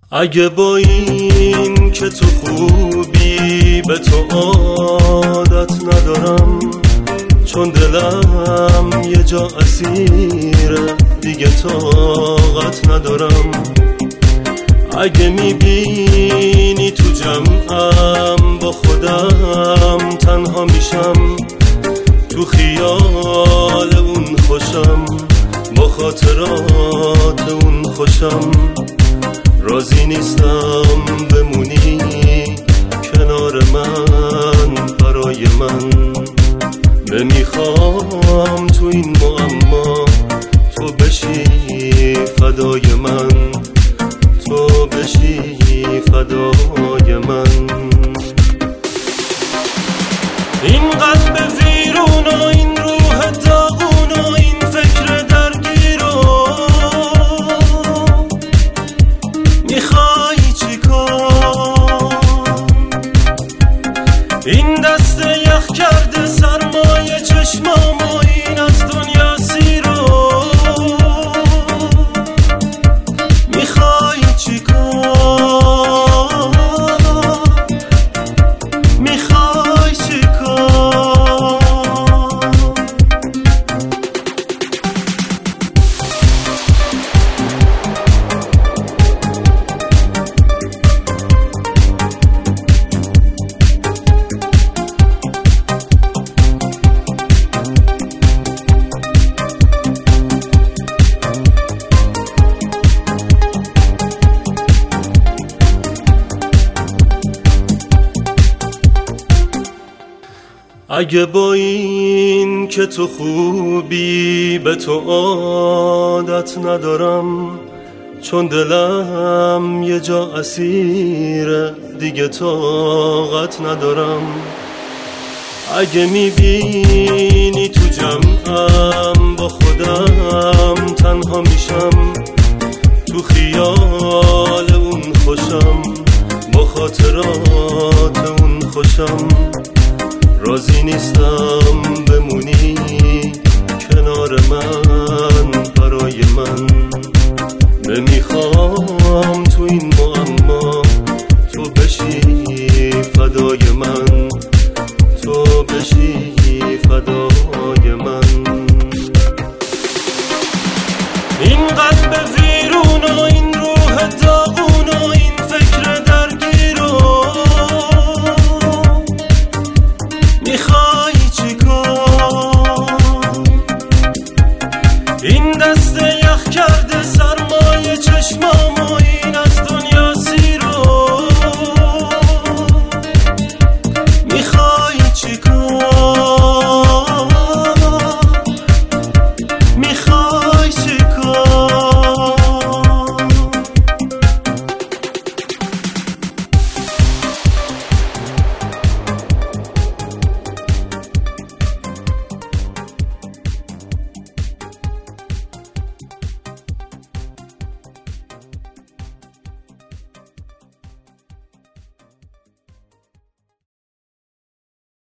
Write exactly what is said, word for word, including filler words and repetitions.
اگه با این که تو خوبی به تو عادت ندارم، چون دلم یه جا اسیره دیگه طاقت ندارم. اگه میبینی تو جمعم با خودم تنها میشم، تو خیال اون خوشم، با خاطرات اون خوشم. راضی نیستم بمونی کنار من برای من. نمیخوام تو این معما تو بشی فدای من، تو بشی فدای من. این قلب ویرون و این روح داغون و این فکر درگیر رو میخوای چی کن؟ این دست یخ کرده سرمایه چشمام و این از دنیا سیرو میخوای چی کن؟ میخوای چی کن؟ اگه با این که تو خوبی به تو عادت ندارم، چون دلم یه جا اسیره دیگه طاقت ندارم. اگه میبینی تو جمعم با خودم تنها میشم، تو خیال اون خوشم، با خاطرات اون خوشم. راضی نیستم بمونی کنار من برای من. نمیخوام تو این معما تو بشی فدای من، تو بشی فدای من. این قلب ویرون و این